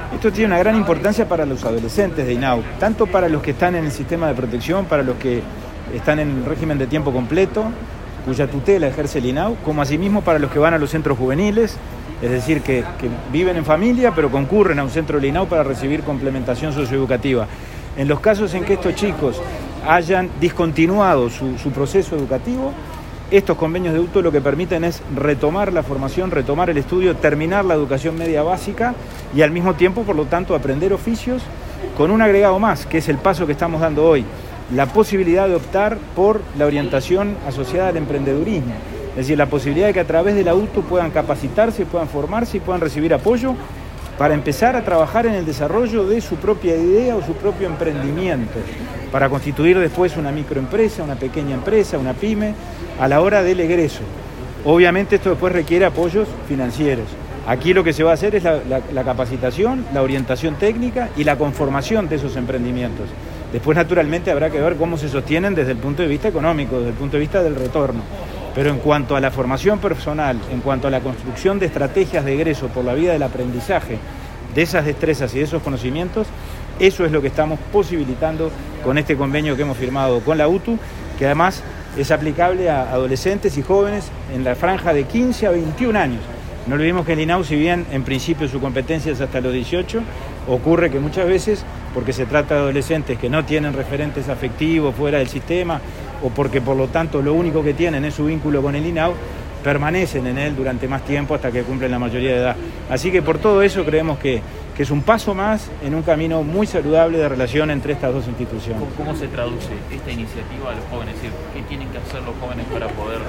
Esto tiene una gran importancia para los adolescentes de INAU, tanto para los que están en el sistema de protección, para los que están en régimen de tiempo completo, cuya tutela ejerce el INAU, como asimismo para los que van a los centros juveniles, es decir, que viven en familia pero concurren a un centro del INAU para recibir complementación socioeducativa. En los casos en que estos chicos hayan discontinuado su proceso educativo, estos convenios de UTU lo que permiten es retomar la formación, retomar el estudio, terminar la educación media básica y al mismo tiempo, por lo tanto, aprender oficios con un agregado más, que es el paso que estamos dando hoy, la posibilidad de optar por la orientación asociada al emprendedurismo. Es decir, la posibilidad de que a través de la UTU puedan capacitarse, puedan formarse y puedan recibir apoyo para empezar a trabajar en el desarrollo de su propia idea o su propio emprendimiento, para constituir después una microempresa, una pequeña empresa, una pyme, a la hora del egreso. Obviamente esto después requiere apoyos financieros. Aquí lo que se va a hacer es la capacitación, la orientación técnica y la conformación de esos emprendimientos. Después, naturalmente, habrá que ver cómo se sostienen desde el punto de vista económico, desde el punto de vista del retorno. Pero en cuanto a la formación personal, en cuanto a la construcción de estrategias de egreso por la vía del aprendizaje, de esas destrezas y de esos conocimientos, eso es lo que estamos posibilitando con este convenio que hemos firmado con la UTU, que además es aplicable a adolescentes y jóvenes en la franja de 15 a 21 años. No olvidemos que el INAU, si bien en principio su competencia es hasta los 18, ocurre que muchas veces, porque se trata de adolescentes que no tienen referentes afectivos fuera del sistema, o porque por lo tanto lo único que tienen es su vínculo con el INAU, permanecen en él durante más tiempo hasta que cumplen la mayoría de edad. Así que por todo eso creemos que es un paso más en un camino muy saludable de relación entre estas dos instituciones. ¿Cómo se traduce esta iniciativa a los jóvenes? Es decir, ¿qué tienen que hacer los jóvenes para poder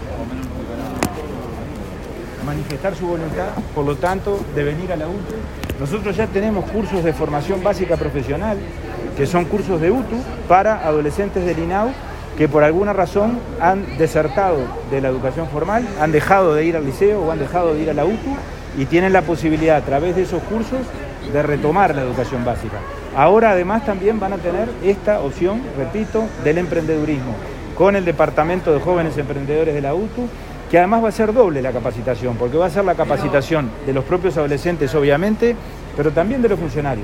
manifestar su voluntad, por lo tanto, de venir a la UTU? Nosotros ya tenemos cursos de formación básica profesional, que son cursos de UTU para adolescentes del INAU que por alguna razón han desertado de la educación formal, han dejado de ir al liceo o han dejado de ir a la UTU y tienen la posibilidad a través de esos cursos de retomar la educación básica. Ahora además también van a tener esta opción, repito, del emprendedurismo, con el Departamento de Jóvenes Emprendedores de la UTU, que además va a ser doble la capacitación, porque va a ser la capacitación de los propios adolescentes, obviamente, pero también de los funcionarios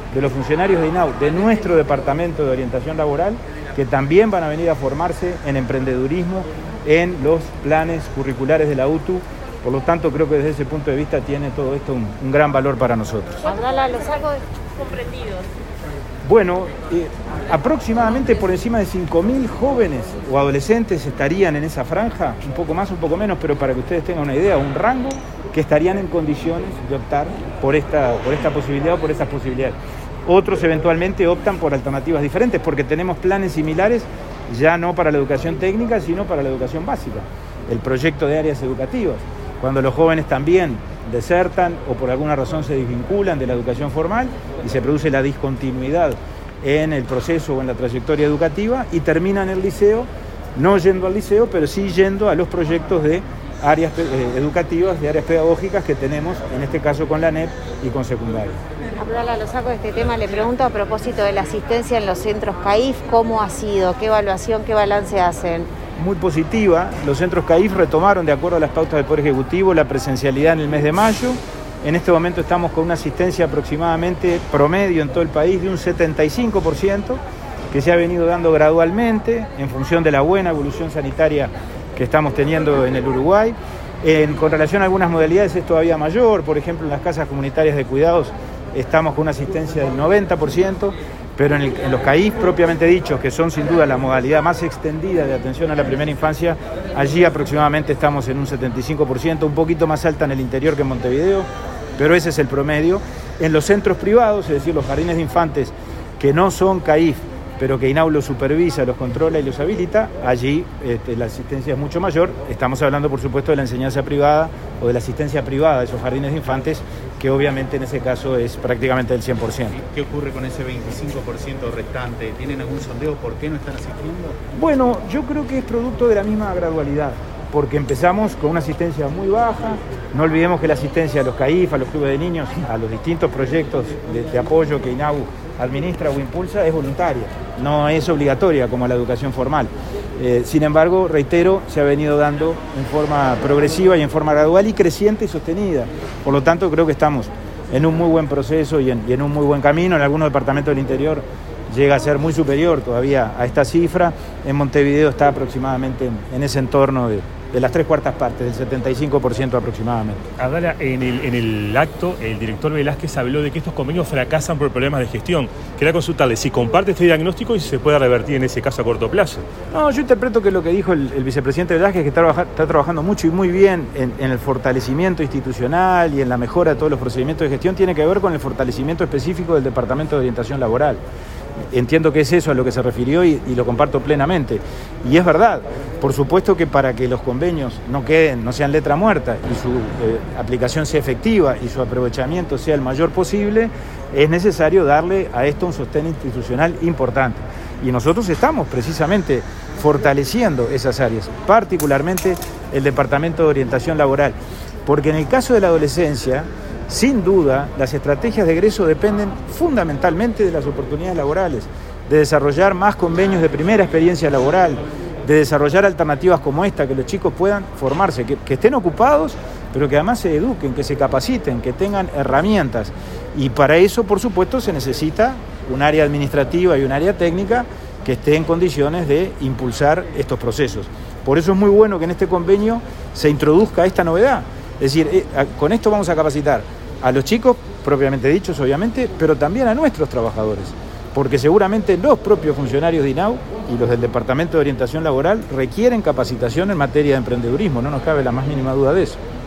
de INAU, de nuestro Departamento de Orientación Laboral, que también van a venir a formarse en emprendedurismo en los planes curriculares de la UTU. Por lo tanto, creo que desde ese punto de vista tiene todo esto un gran valor para nosotros. Abdala, los algo comprendidos. Bueno, aproximadamente por encima de 5.000 jóvenes o adolescentes estarían en esa franja, un poco más, un poco menos, pero para que ustedes tengan una idea, un rango que estarían en condiciones de optar por esta posibilidad o por estas posibilidades. Otros eventualmente optan por alternativas diferentes porque tenemos planes similares ya no para la educación técnica, sino para la educación básica. El proyecto de áreas educativas, cuando los jóvenes también desertan o por alguna razón se desvinculan de la educación formal y se produce la discontinuidad en el proceso o en la trayectoria educativa y terminan el liceo, no yendo al liceo, pero sí yendo a los proyectos de áreas educativas, de áreas pedagógicas que tenemos, en este caso con la ANEP y con secundaria. Abdala, lo saco de este tema, le pregunto a propósito de la asistencia en los centros CAIF, ¿cómo ha sido? ¿Qué evaluación, qué balance hacen? Muy positiva. Los centros CAIF retomaron, de acuerdo a las pautas del Poder Ejecutivo, la presencialidad en el mes de mayo. En este momento estamos con una asistencia aproximadamente promedio en todo el país de un 75%, que se ha venido dando gradualmente en función de la buena evolución sanitaria que estamos teniendo en el Uruguay. Con relación a algunas modalidades es todavía mayor, por ejemplo en las casas comunitarias de cuidados estamos con una asistencia del 90%, pero en los CAIF propiamente dichos, que son sin duda la modalidad más extendida de atención a la primera infancia, allí aproximadamente estamos en un 75%, un poquito más alta en el interior que en Montevideo, pero ese es el promedio. En los centros privados, es decir, los jardines de infantes que no son CAIF, pero que INAU los supervisa, los controla y los habilita, allí la asistencia es mucho mayor. Estamos hablando, por supuesto, de la enseñanza privada o de la asistencia privada de esos jardines de infantes, que obviamente en ese caso es prácticamente del 100%. ¿Qué ocurre con ese 25% restante? ¿Tienen algún sondeo por qué no están asistiendo? Bueno, yo creo que es producto de la misma gradualidad, porque empezamos con una asistencia muy baja. No olvidemos que la asistencia a los CAIF, a los clubes de niños, a los distintos proyectos de apoyo que INAU administra o impulsa es voluntaria, no es obligatoria como la educación formal. Sin embargo, reitero, se ha venido dando en forma progresiva y en forma gradual y creciente y sostenida. Por lo tanto, creo que estamos en un muy buen proceso y en un muy buen camino. En algunos departamentos del interior llega a ser muy superior todavía a esta cifra. En Montevideo está aproximadamente en ese entorno de las 3/4 partes, del 75% aproximadamente. Abdala, en el acto, el director Velázquez habló de que estos convenios fracasan por problemas de gestión. Quería consultarle si comparte este diagnóstico y si se puede revertir en ese caso a corto plazo. No, yo interpreto que lo que dijo el vicepresidente Velázquez, que está trabajando mucho y muy bien en el fortalecimiento institucional y en la mejora de todos los procedimientos de gestión, tiene que ver con el fortalecimiento específico del Departamento de Orientación Laboral. Entiendo que es eso a lo que se refirió y lo comparto plenamente. Y es verdad, por supuesto que para que los convenios no sean letra muerta y su aplicación sea efectiva y su aprovechamiento sea el mayor posible, es necesario darle a esto un sostén institucional importante. Y nosotros estamos precisamente fortaleciendo esas áreas, particularmente el Departamento de Orientación Laboral, porque en el caso de la adolescencia, sin duda, las estrategias de egreso dependen fundamentalmente de las oportunidades laborales, de desarrollar más convenios de primera experiencia laboral, de desarrollar alternativas como esta, que los chicos puedan formarse, que estén ocupados, pero que además se eduquen, que se capaciten, que tengan herramientas. Y para eso, por supuesto, se necesita un área administrativa y un área técnica que esté en condiciones de impulsar estos procesos. Por eso es muy bueno que en este convenio se introduzca esta novedad. Es decir, con esto vamos a capacitar a los chicos, propiamente dichos obviamente, pero también a nuestros trabajadores, porque seguramente los propios funcionarios de INAU y los del Departamento de Orientación Laboral requieren capacitación en materia de emprendedurismo, no nos cabe la más mínima duda de eso.